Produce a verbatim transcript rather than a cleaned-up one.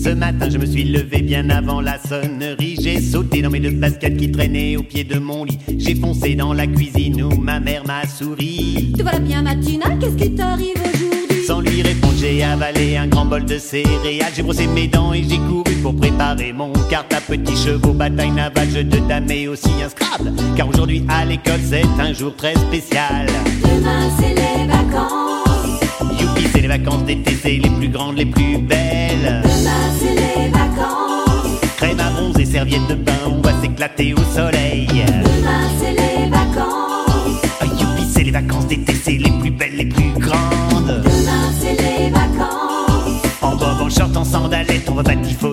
Ce matin je me suis levé bien avant la sonnerie. J'ai sauté dans mes deux baskets qui traînaient au pied de mon lit. J'ai foncé dans la cuisine où ma mère m'a souri. Te voilà bien matinal, qu'est-ce qui t'arrive aujourd'hui? Sans lui répondre j'ai avalé un grand bol de céréales. J'ai brossé mes dents et j'ai couru pour préparer mon carte à petits chevaux, bataille navale, jeu de dames et aussi un Scrabble. Car aujourd'hui à l'école c'est un jour très spécial. Demain c'est les vacances. Youpi, c'est les vacances d'été, c'est les plus grandes, les plus belles. Demain c'est les vacances. Crème à bronzer, serviette de bain, on va s'éclater au soleil. Demain c'est les vacances. Ah, youpi, c'est les vacances d'été, c'est les plus belles, les plus grandes. Demain c'est les vacances. En bob, en short, en sandalettes, on va batifoler